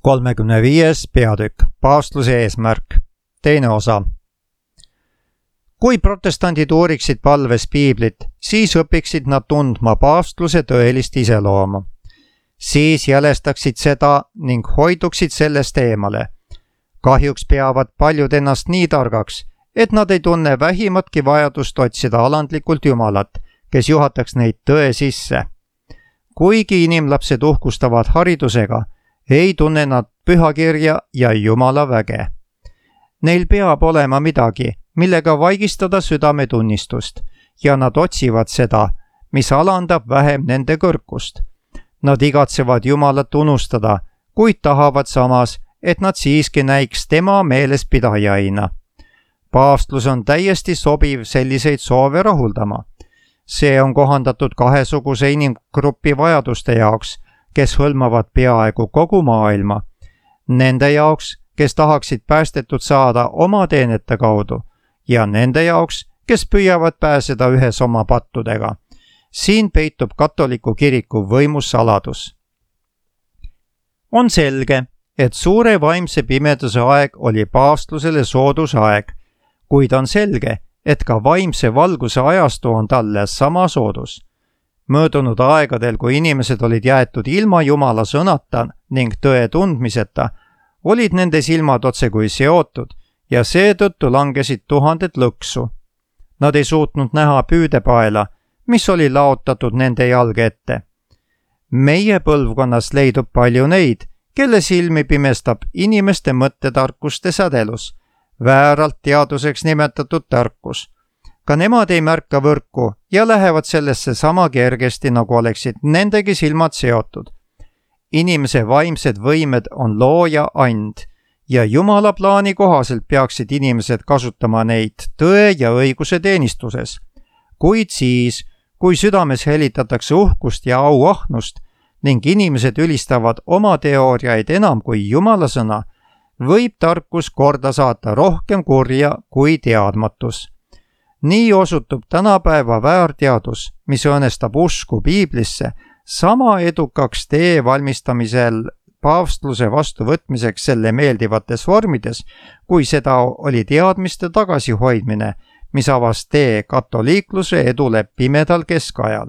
35. peatükk, paavstluse eesmärk, teine osa. Kui protestandid uuriksid palves piiblit, siis õpiksid nad tundma paavstluse tõelist iseloomu. Siis jälestaksid seda ning hoiduksid sellest eemale. Kahjuks peavad paljud ennast nii targaks, et nad ei tunne vähimatki vajadust otsida alandlikult Jumalat, kes juhataks neid tõe sisse. Kuigi inimlapsed uhkustavad haridusega, ei tunne nad pühakirja ja Jumala väge. Neil peab olema midagi, millega vaigistada südametunnistust, ja nad otsivad seda, mis alandab vähem nende kõrkust. Nad igatsevad Jumalat unustada, kuid tahavad samas, et nad siiski näiks tema meelespidajaina. Paavstlus on täiesti sobiv selliseid soove rahuldama. See on kohandatud kahesuguse inimgrupi vajaduste jaoks, kes hõlmavad peaaegu kogu maailma. Nende jaoks, kes tahaksid päästetud saada oma teenete kaudu, ja nende jaoks, kes püüavad pääseda ühes oma pattudega. Siin peitub katoliku kiriku võimussaladus. On selge, et suure vaimse pimeduse aeg oli paavstlusele soodusaeg, kuid on selge, et ka vaimse valguse ajastu on talle sama soodus. Möödunud aegadel, kui inimesed olid jäetud ilma Jumala sõnata ning tõe tundmiseta, olid nende silmad otsekui seotud ja seetõttu langesid tuhanded lõksu. Nad ei suutnud näha püüdepaela, mis oli laotatud nende jalge ette. Meie põlvkonnas leidub palju neid, kelle silmi pimestab inimeste mõttetarkuste sädelus, vääralt teaduseks nimetatud tarkus. Ka nemad ei märka võrku ja lähevad sellesse sama kergesti, nagu oleksid nendegi silmad seotud. Inimese vaimsed võimed on looja and ja Jumala plaani kohaselt peaksid inimesed kasutama neid tõe ja õiguse teenistuses. Kuid siis, kui südames helitatakse uhkust ja auahnust ning inimesed ülistavad oma teooriaid enam kui Jumala sõna, võib tarkus korda saata rohkem kurja kui teadmatus. Nii osutub tänapäeva väärteadus, mis õõnestab usku piiblisse, sama edukaks tee valmistamisel paavstluse vastuvõtmiseks selle meeldivates vormides, kui seda oli teadmiste tagasihoidmine, mis avas tee katoliikluse edule pimedal keskajal.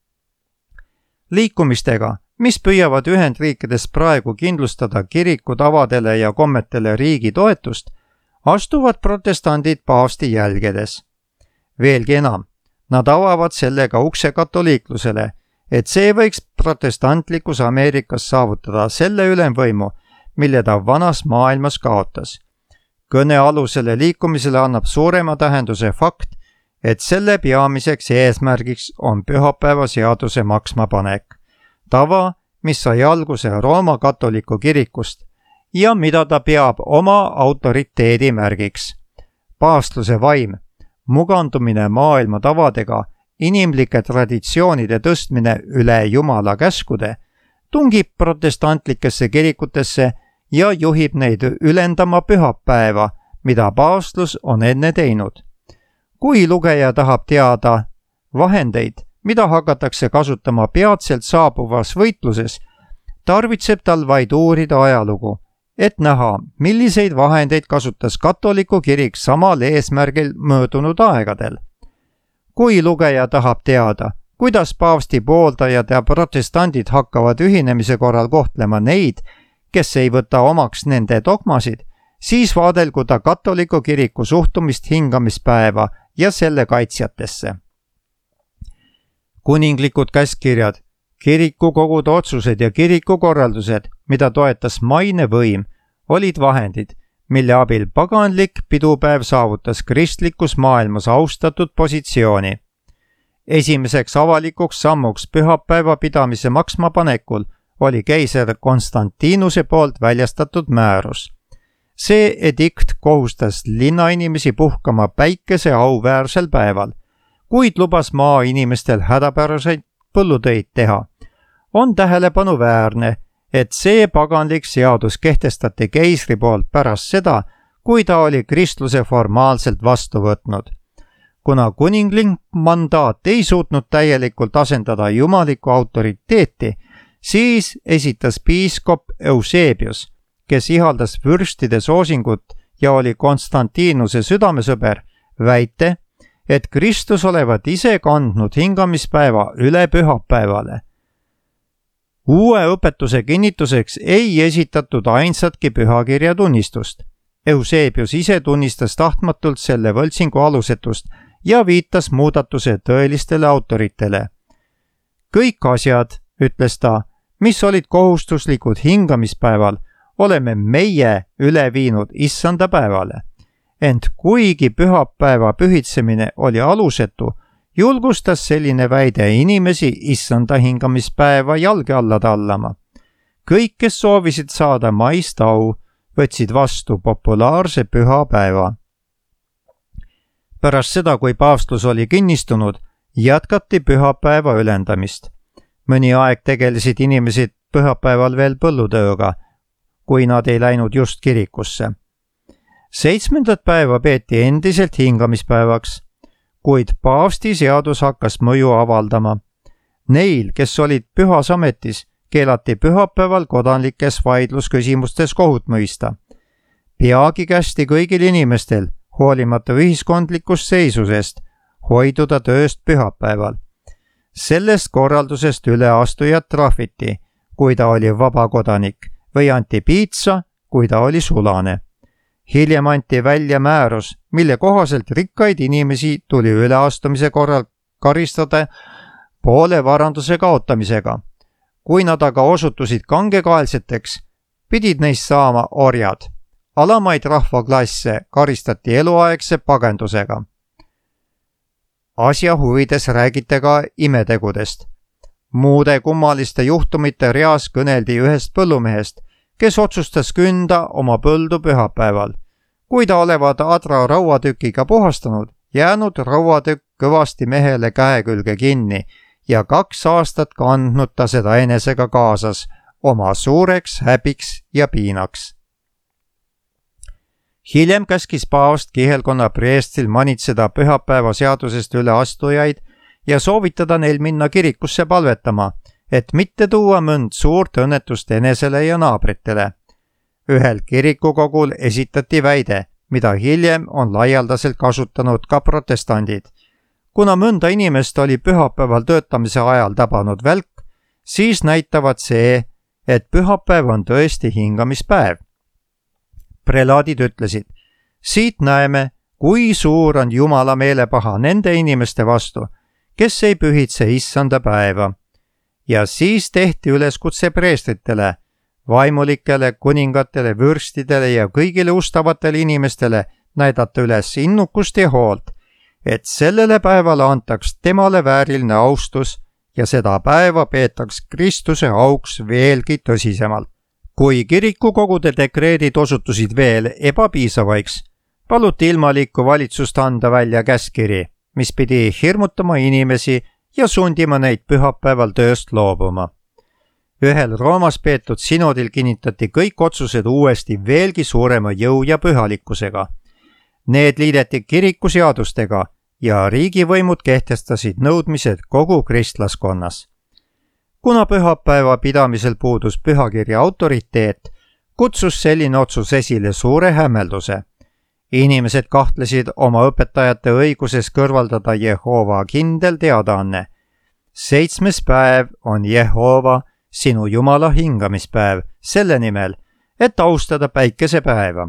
Liikumistega, mis püüavad Ühendriikides praegu kindlustada kiriku tavadele ja kommetele riigi toetust, astuvad protestandid paavsti jälgedes. Veelgi enam, nad avavad sellega ukse katoliiklusele, et see võiks protestantlikus Ameerikas saavutada selle ülemvõimu, mille ta vanas maailmas kaotas. Kõnealusele liikumisele annab suurema tähenduse fakt, et selle peamiseks eesmärgiks on pühapäeva seaduse maksmapanek. Tava, mis sai alguse Rooma katoliku kirikust ja mida ta peab oma autoriteedi märgiks. Paavstluse vaim, mugandumine maailma tavadega, inimlike traditsioonide tõstmine üle Jumala käskude, tungib protestantlikesse kirikutesse ja juhib neid ülendama pühapäeva, mida paavstlus on enne teinud. Kui lugeja tahab teada vahendeid, mida hakatakse kasutama peatselt saabuvas võitluses, tarvitseb tal vaid uurida ajalugu, et näha, milliseid vahendeid kasutas katoliku kirik samal eesmärgil möödunud aegadel. Kui lugeja tahab teada, kuidas paavsti pooldajad ja protestandid hakkavad ühinemise korral kohtlema neid, kes ei võta omaks nende dogmasid, siis vaadelgu ta katoliku kiriku suhtumist hingamispäeva ja selle kaitsjatesse. Kuninglikud käskkirjad, kirikukogude otsused ja kirikukorraldused, mida toetas mainevõim, olid vahendid, mille abil paganlik pidupäev saavutas kristlikus maailmas austatud positsiooni. Esimeseks avalikuks sammuks pühapäeva pidamise maksmapanekul oli keiser Konstantinuse poolt väljastatud määrus. See edikt kohustas linnainimesi puhkama päikese auväärsel päeval, kuid lubas maainimestel hädapäraseid põllutöid teha. On tähelepanuväärne, et see paganlik seadus kehtestati keisri poolt pärast seda, kui ta oli kristluse formaalselt vastu võtnud. Kuna kuninglik mandaat ei suutnud täielikult asendada jumalikku autoriteeti, siis esitas piiskop Eusebius kes ihaldas vürstide soosingut ja oli Konstantinuse südamesõber, väite, et Kristus olevat ise kandnud hingamispäeva üle pühapäevale. Uue õpetuse kinnituseks ei esitatud ainsatki pühakirja tunnistust. Eusebius ise tunnistas tahtmatult selle võltsingu alusetust ja viitas muudatuse tõelistele autoritele. Kõik asjad, ütles ta, mis olid kohustuslikud hingamispäeval, oleme meie üle viinud issanda päevale. Ent kuigi pühapäeva pühitsemine oli alusetu, julgustas selline väide inimesi issanda hingamispäeva jalge alla tallama. Kõik, kes soovisid saada maist au, võtsid vastu populaarse pühapäeva. Pärast seda, kui paavstlus oli kinnistunud, jätkati pühapäeva ülendamist. Mõni aeg tegelesid inimesed pühapäeval veel põllutööga, kui nad ei läinud just kirikusse. 7. päeva peeti endiselt hingamispäevaks, kuid paavsti seadus hakkas mõju avaldama. Neil, kes olid pühas ametis, keelati pühapäeval kodanlikes vaidlusküsimustes kohut mõista. Peagi kästi kõigil inimestel, hoolimata ühiskondlikust seisusest, hoiduda tööst pühapäeval. Sellest korraldusest üleastujad trahviti, kui ta oli vabakodanik, või anti piitsa, kui ta oli sulane. Hiljem anti välja määrus, mille kohaselt rikkaid inimesi tuli üleastumise korral karistada poole varanduse kaotamisega. Kui nad aga osutusid kangekaelseteks, pidid neist saama orjad. Alamaid rahvaklasse karistati eluaegse pagendusega. Asja huvides räägite ka imetegudest. Muude kummaliste juhtumite reas kõneldi ühest põllumehest, kes otsustas künda oma põldu pühapäeval. Kui ta olevat adra rauatükiga puhastanud, jäänud rauatükk kõvasti mehele käe külge kinni ja 2 aastat kandnud ta seda enesega kaasas, oma suureks häbiks ja piinaks. Hiljem käskis paavst kihelkonna preestil manitseda pühapäeva seadusest üleastujaid ja soovitada neil minna kirikusse palvetama, et mitte tuua mõnd suurt õnnetust enesele ja naabritele. Ühel kirikukogul esitati väide, mida hiljem on laialdaselt kasutanud ka protestandid. Kuna mõnda inimest oli pühapäeval töötamise ajal tabanud välk, siis näitavad see, et pühapäev on tõesti hingamispäev. Prelaadid ütlesid, siit näeme, kui suur on Jumala meelepaha nende inimeste vastu, kes ei pühitse issanda päeva. Ja siis tehti üleskutse preestritele, vaimulikele, kuningatele, vürstidele ja kõigile ustavatele inimestele näidata üles innukust ja hoolt, et sellele päevale antaks temale vääriline austus ja seda päeva peetaks Kristuse auks veelgi tõsisemalt. Kui kirikukogude dekreedid osutusid veel ebapiisavaiks, paluti ilmalikku valitsust anda välja käskkiri, mis pidi hirmutama inimesi ja sundima neid pühapäeval tööst loobuma. Ühel Roomas peetud sinodil kinnitati kõik otsused uuesti veelgi suurema jõu ja pühalikkusega. Need liideti kirikuseadustega ja riigivõimud kehtestasid nõudmised kogu kristlaskonnas. Kuna pühapäeva pidamisel puudus pühakirja autoriteet, kutsus selline otsus esile suure hämmelduse. Inimesed kahtlesid oma õpetajate õiguses kõrvaldada Jehova kindel teadaanne. 7. päev on Jehova, sinu Jumala hingamispäev, selle nimel, et austada päikesepäeva.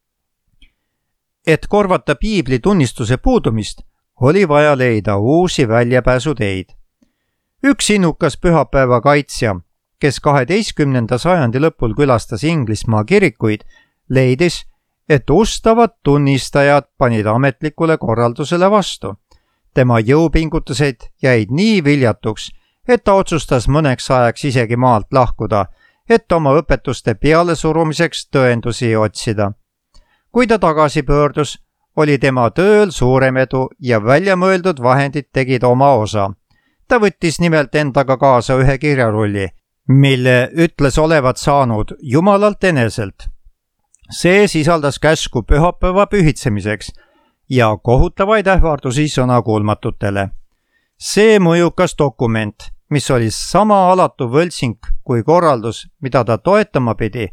Et korvata piibli tunnistuse puudumist, oli vaja leida uusi väljapääsuteid. Üks innukas pühapäeva kaitsja, kes 12. sajandi lõpul külastas Inglismaa kirikuid, leidis, et ustavad tunnistajad panid ametlikule korraldusele vastu. Tema jõupingutused jäid nii viljatuks, et ta otsustas mõneks ajaks isegi maalt lahkuda, et oma õpetuste pealesurumiseks tõendusi otsida. Kui ta tagasi pöördus, oli tema tööl suurem edu ja väljamõeldud vahendid tegid oma osa. Ta võttis nimelt endaga kaasa ühe kirjarulli, mille ütles olevat saanud Jumalalt eneselt. See sisaldas käsku pühapäeva pühitsemiseks ja kohutavaid ähvardusi sõnakuulmatutele. See mõjukas dokument, mis oli sama alatu võltsing kui korraldus, mida ta toetama pidi,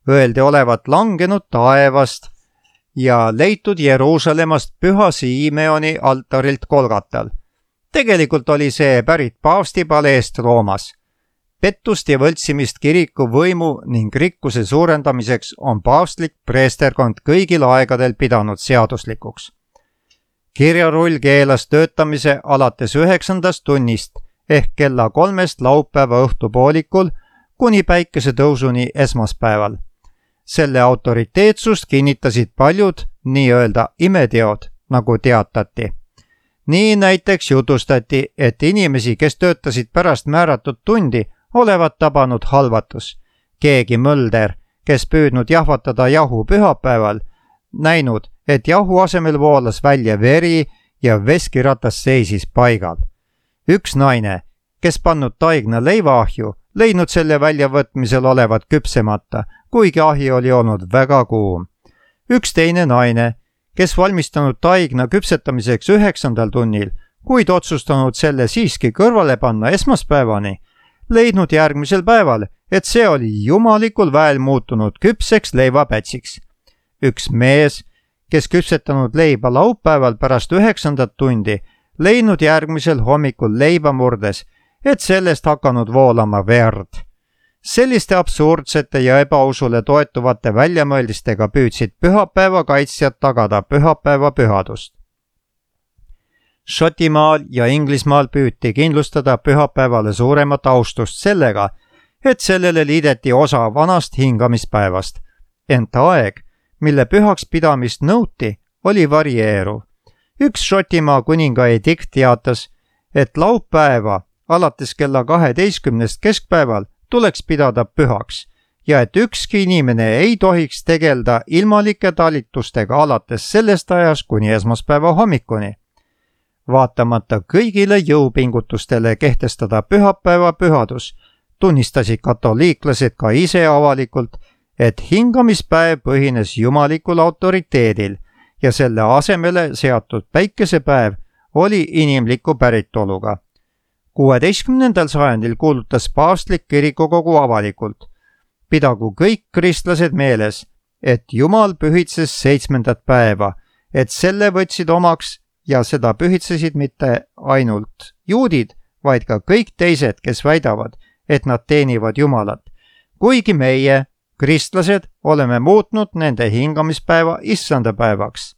öeldi olevat langenud taevast ja leitud Jeruusalemmast Püha Simeoni altarilt Golgatal. Tegelikult oli see pärit paavsti paleest Roomas. Pettust ja võltsimist kiriku võimu ning rikkuse suurendamiseks on paavstlik preesterkond kõigil aegadel pidanud seaduslikuks. Kirjarull keelas töötamise alates 9. tunnist ehk kella 3 laupäeva õhtupoolikul kuni päikesetõusuni esmaspäeval. Selle autoriteetsust kinnitasid paljud nii-öelda imeteod, nagu teatati. Nii näiteks jutustati, et inimesi, kes töötasid pärast määratud tundi, olevat tabanud halvatus. Keegi mölder, kes püüdnud jahvatada jahu pühapäeval, näinud, et jahu asemel voolas välja veri ja veskiratas seisis paigal. Üks naine, kes pannud taigna leivaahju, leidnud selle väljavõtmisel olevat küpsemata, kuigi ahi oli olnud väga kuum. Üks teine naine, kes valmistanud taigna küpsetamiseks 9. tunnil, kuid otsustanud selle siiski kõrvale panna esmaspäevani, leidnud järgmisel päeval, et see oli jumalikul väel muutunud küpseks leivapätsiks. Üks mees, kes küpsetanud leiba laupäeval pärast 9. tundi, leidnud järgmisel hommikul leiba murdes, et sellest hakanud voolama verd. Selliste absurdsete ja ebausule toetuvate väljamõeldistega püüdsid pühapäeva kaitsjad tagada pühapäeva pühadust. Šotimaal ja Inglismaal püüti kindlustada pühapäevale suuremat austust sellega, et sellele liideti osa vanast hingamispäevast. Ent aeg, mille pühaks pidamist nõuti, oli varieeruv. Üks Šotimaa kuninga edikt teatas, et laupäeva alates kella 12 keskpäeval tuleks pidada pühaks ja et ükski inimene ei tohiks tegelda ilmalike talitustega alates sellest ajast kuni esmaspäeva hommikuni. Vaatamata kõigile jõupingutustele kehtestada pühapäeva pühadus, tunnistasid katoliiklased ka ise avalikult, et hingamispäev põhines jumalikul autoriteedil ja selle asemele seatud päikesepäev oli inimliku päritoluga. 16. sajandil kuulutas paavstlik kirikukogu avalikult: pidagu kõik kristlased meeles, et Jumal pühitses 7. päeva, et selle võtsid omaks ja seda pühitsesid mitte ainult juudid, vaid ka kõik teised, kes väidavad, et nad teenivad Jumalat. Kuigi meie, kristlased, oleme muutnud nende hingamispäeva issanda päevaks.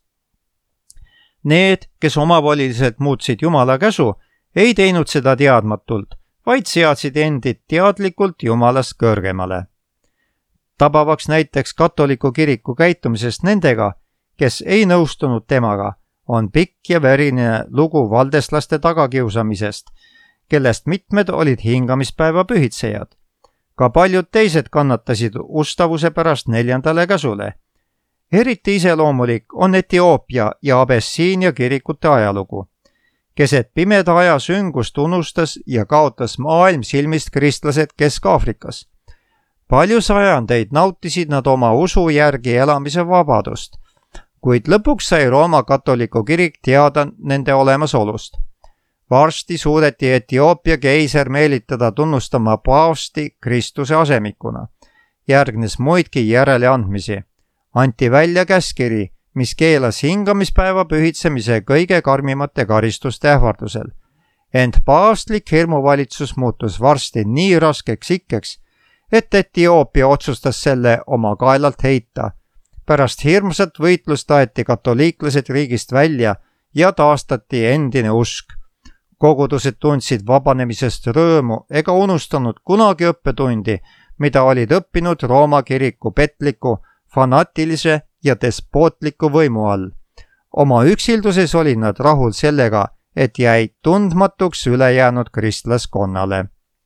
Need, kes omavoliliselt muutsid Jumala käsu, ei teinud seda teadmatult, vaid seadsid endid teadlikult Jumalast kõrgemale. Tabavaks näiteks katoliku kiriku käitumisest nendega, kes ei nõustunud temaga, on pikk ja verine lugu valdeslaste tagakiusamisest, kellest mitmed olid hingamispäeva pühitsejad. Ka paljud teised kannatasid ustavuse pärast 4. käsule. Eriti iseloomulik on Etioopia ja Abessiinia kirikute ajalugu. Keset pimeda aja süngust unustas ja kaotas maailm silmist kristlased Kesk-Aafrikas. Palju sajandeid nautisid nad oma usu järgi elamise vabadust, kuid lõpuks sai Rooma katoliku kirik teada nende olemasolust. Varsti suudeti Etioopia keiser meelitada tunnustama paavsti Kristuse asemikuna. Järgnes muidki järeleandmisi. Anti välja käskiri, mis keelas hingamispäeva pühitsemise kõige karmimate karistuste ähvardusel. Ent paavstlik hirmuvalitsus muutus varsti nii raskeks ikkeks, et Etioopia otsustas selle oma kaelalt heita. Pärast hirmsat võitlust aeti katoliiklased riigist välja ja taastati endine usk. Kogudused tundsid vabanemisest rõõmu ega unustanud kunagi õppetundi, mida olid õppinud Rooma kiriku petliku, fanatilise ja despootliku võimu all. Oma üksilduses olid nad rahul sellega, et jäid tundmatuks ülejäänud kristlaskonnale.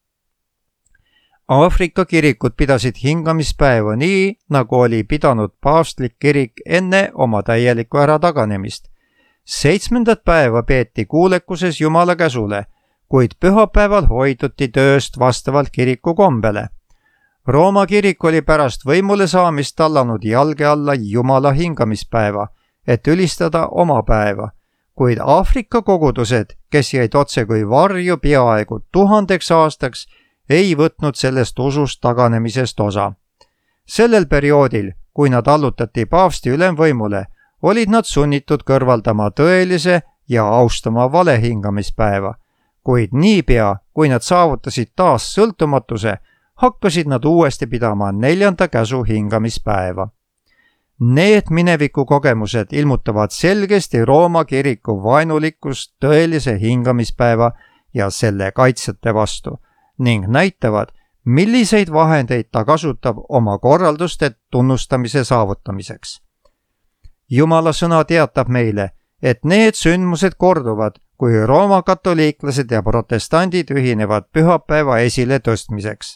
Aafrika kirikud pidasid hingamispäeva nii, nagu oli pidanud paavstlik kirik enne oma täielikku ärataganemist. 7. päeva peeti kuulekuses Jumala käsule, kuid pühapäeval hoiduti tööst vastavalt kiriku kombele. Rooma kirik oli pärast võimule saamist tallanud jalge alla Jumala hingamispäeva, et ülistada oma päeva, kuid Aafrika kogudused, kes jäid otse kui varju peaaegu 1000 aastaks, ei võtnud sellest usust taganemisest osa. Sellel perioodil, kui nad allutati paavsti ülemvõimule, olid nad sunnitud kõrvaldama tõelise ja austama valehingamispäeva, kuid niipea, kui nad saavutasid taas sõltumatuse, hakkasid nad uuesti pidama 4. käsu hingamispäeva. Need mineviku kogemused ilmutavad selgesti Rooma kiriku vaenulikkust tõelise hingamispäeva ja selle kaitsjate vastu ning näitavad, milliseid vahendeid ta kasutab oma korralduste tunnustamise saavutamiseks. Jumala sõna teatab meile, et need sündmused korduvad, kui Rooma katoliiklased ja protestandid ühinevad pühapäeva esile tõstmiseks.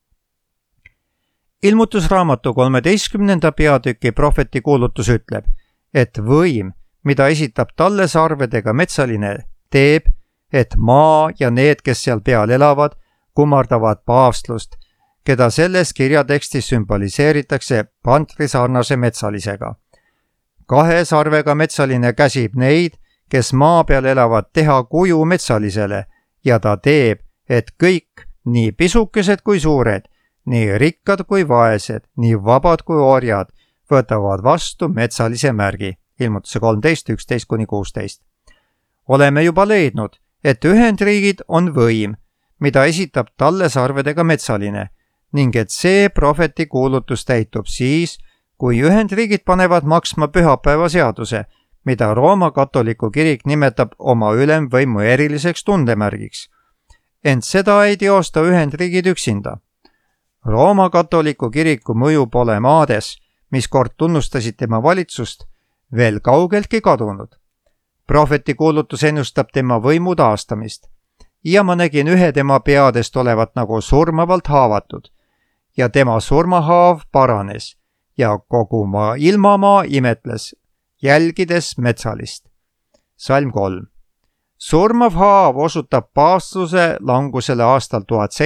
Ilmutusraamatu 13. peatüki prohveti kuulutus ütleb, et võim, mida esitab talle sarvedega metsaline, teeb, et maa ja need, kes seal peal elavad, kummardavad paavstlust, keda selles kirjatekstis sümboliseeritakse pantrisarnase metsalisega. 2 sarvega metsaline käsib neid, kes maa peal elavad, teha kuju metsalisele ja ta teeb, et kõik, nii pisukesed kui suured, nii rikkad kui vaesed, nii vabad kui orjad, võtavad vastu metsalise märgi. Ilmutuse 13, 11-16. Oleme juba leidnud, et Ühendriigid on võim, mida esitab talle sarvedega metsaline ning et see prohveti kuulutus täitub siis, kui Ühendriigid panevad maksma pühapäeva seaduse, mida Rooma katoliku kirik nimetab oma ülemvõimu eriliseks tundemärgiks. Ent seda ei teosta Ühendriigid üksinda. Rooma katoliku kiriku mõju pole maades, mis kord tunnustasid tema valitsust, veel kaugeltki kadunud. Prohveti kuulutus ennustab tema võimu taastamist ja ma nägin ühe tema peadest olevat nagu surmavalt haavatud ja tema surmahaav paranes ja kogu ilmamaa imetles, jälgides metsalist. Salm 3. Surmav haav osutab paavstuse langusele aastal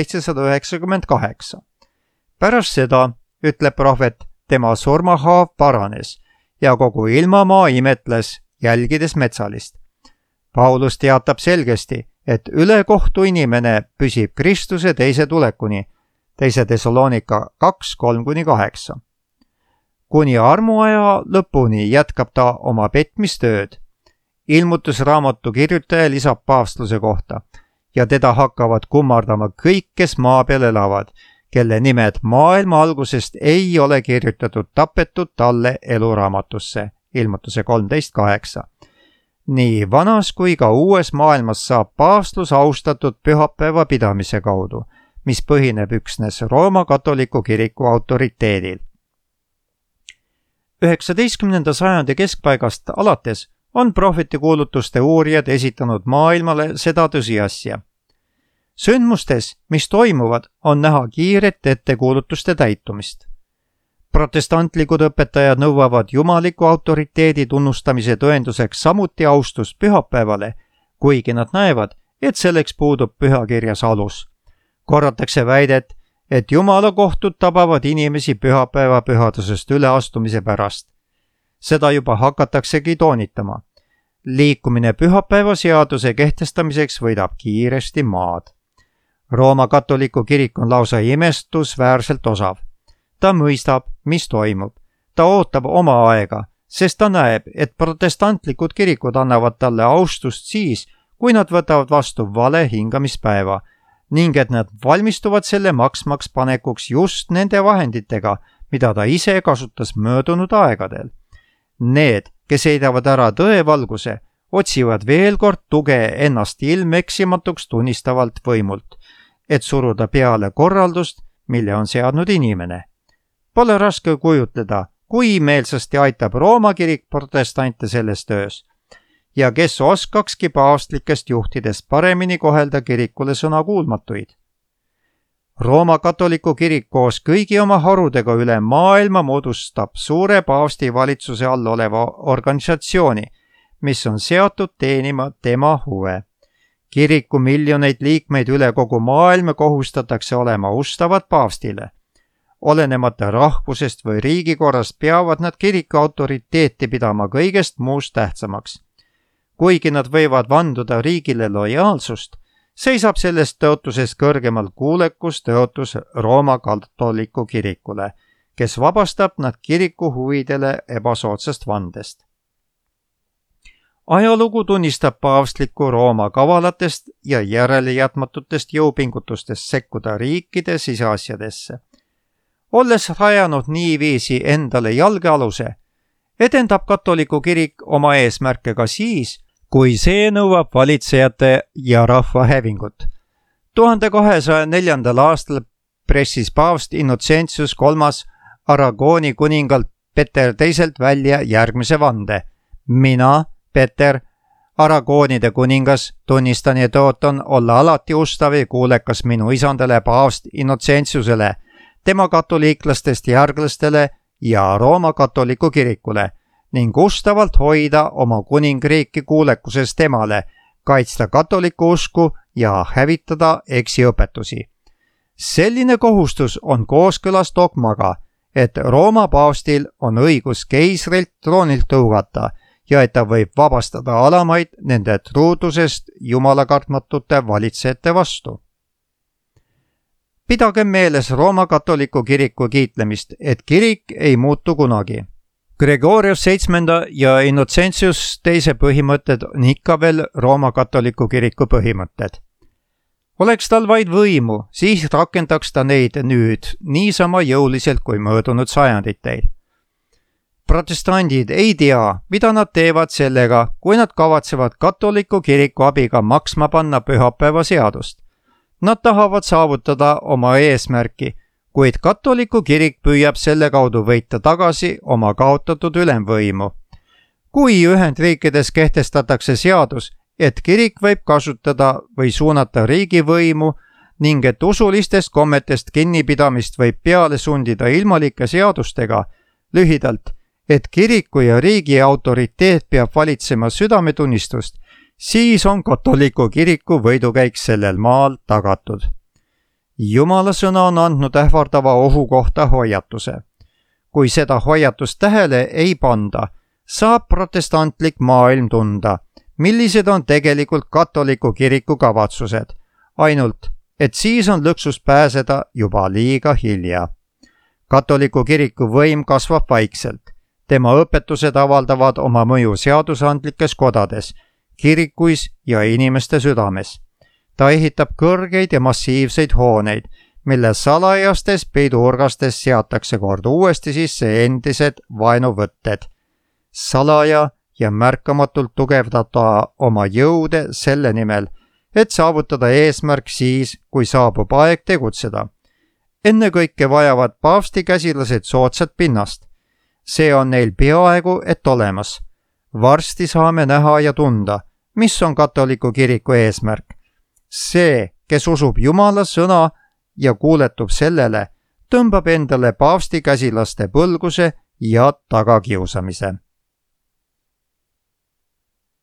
1798. Pärast seda, ütleb prohvet, tema surmahaav paranes ja kogu ilmamaa imetles, jälgides metsalist. Paulus teatab selgesti, et ülekohtu inimene püsib Kristuse teise tulekuni, 2. Thessalonika 2:3-8. Kuni armuaja lõpuni jätkab ta oma petmistööd. Ilmutusraamatu kirjutaja lisab paavstluse kohta ja teda hakkavad kummardama kõik, kes maa peal elavad, kelle nimed maailma algusest ei ole kirjutatud tapetud talle eluraamatusse. Ilmutuse 13:8. Nii vanas kui ka uues maailmas saab paavstlus austatud pühapäeva pidamise kaudu, mis põhineb üksnes Rooma katoliku kiriku autoriteedil. 19. sajandi keskpaigast alates on prohveti kuulutuste uurijad esitanud maailmale seda tõsiasja. Sündmustes, mis toimuvad, on näha kiiret ettekuulutuste täitumist. Protestantlikud õpetajad nõuavad jumaliku autoriteedi tunnustamise tõenduseks samuti austust pühapäevale, kuigi nad näevad, et selleks puudub pühakirjas alus. Korratakse väidet, et Jumala kohtud tabavad inimesi pühapäeva pühadusest üleastumise pärast. Seda juba hakataksegi toonitama. Liikumine pühapäeva seaduse kehtestamiseks võidab kiiresti maad. Rooma katoliku kirik on lausa imestusväärselt osav. Ta mõistab, mis toimub. Ta ootab oma aega, sest ta näeb, et protestantlikud kirikud annavad talle austust siis, kui nad võtavad vastu vale hingamispäeva ning et nad valmistuvad selle maksmaks panekuks just nende vahenditega, mida ta ise kasutas möödunud aegadel. Need, kes heidavad ära tõevalguse, otsivad veel kord tuge ennast ilmeksimatuks tunnistavalt võimult, et suruda peale korraldust, mille on seadnud inimene. Pole raske kujutleda, kui meelsasti aitab Rooma kirik protestante selles töös ja kes oskakski paavstlikest juhtidest paremini kohelda kirikule sõnakuulmatuid. Rooma katoliku kirik koos kõigi oma harudega üle maailma moodustab suure paavsti valitsuse all oleva organisatsiooni, mis on seatud teenima tema huve. Kiriku miljoneid liikmeid üle kogu maailma kohustatakse olema ustavad paavstile. Olenemata rahvusest või riigikorrast peavad nad kiriku autoriteeti pidama kõigest muust tähtsamaks. Kuigi nad võivad vanduda riigile lojaalsust, seisab sellest tõotusest kõrgemal kuulekus tõotus Rooma katoliku kirikule, kes vabastab nad kiriku huvidele ebasoodsast vandest. Ajalugu tunnistab paavstliku Rooma kavalatest ja järelejätmatutest jõupingutustest sekkuda riikide siseasjadesse. Olles rajanud niiviisi endale jalgealuse, edendab katoliku kirik oma eesmärke ka siis, kui see nõuab valitsejate ja rahva hävingut. 1204. aastal pressis paavst Innocentius III Aragooni kuningalt Peter II välja järgmise vande. Mina, Peter, Aragoonide kuningas, tunnistan ja tõotan olla alati ustav ja kuulekas minu isandale paavst Innocentiusele, tema katoliiklastest järglastele ja Rooma katoliku kirikule ning ustavalt hoida oma kuningriiki kuulekuses temale, kaitsta katoliku usku ja hävitada eksiõpetusi. Selline kohustus on kooskõlas dogmaga, et Rooma paavstil on õigus keisrilt troonilt tõugata ja et ta võib vabastada alamaid nende truudusest jumalakartmatute valitsejate vastu. Pidagem meeles Rooma katoliku kiriku kiitlemist, et kirik ei muutu kunagi. Gregorius VII ja Innocentius II põhimõtted on ikka veel Rooma katoliku kiriku põhimõtted. Oleks tal vaid võimu, siis rakendaks ta neid nüüd niisama jõuliselt kui möödunud sajanditel. Protestandid ei tea, mida nad teevad sellega, kui nad kavatsevad katoliku kiriku abiga maksma panna pühapäeva seadust. Nad tahavad saavutada oma eesmärki, kuid katoliku kirik püüab selle kaudu võita tagasi oma kaotatud ülemvõimu. Kui Ühendriikides kehtestatakse seadus, et kirik võib kasutada või suunata riigivõimu ning et usulistest kommetest kinnipidamist võib peale sundida ilmalike seadustega, lühidalt, et kiriku ja riigi autoriteet peab valitsema südametunnistust, siis on katoliku kiriku võidukäik sellel maal tagatud. Jumala sõna on andnud ähvardava ohu kohta hoiatuse. Kui seda hoiatust tähele ei panda, saab protestantlik maailm tunda, millised on tegelikult katoliku kiriku kavatsused, ainult et siis on lõksus pääseda juba liiga hilja. Katoliku kiriku võim kasvab vaikselt. Tema õpetused avaldavad oma mõju seadusandlikes kodades, kirikuis ja inimeste südames. Ta ehitab kõrgeid ja massiivseid hooneid, mille salajastes peiduurgastes seatakse kord uuesti sisse endised vaenuvõtted. Salaja ja märkamatult tugevdada oma jõude selle nimel, et saavutada eesmärk siis, kui saabub aeg tegutseda. Ennekõike vajavad paavsti käsilased soodsat pinnast. See on neil peaaegu et olemas. Varsti saame näha ja tunda, mis on katoliku kiriku eesmärk. See, kes usub Jumala sõna ja kuuletub sellele, tõmbab endale paavsti käsilaste põlguse ja tagakiusamise.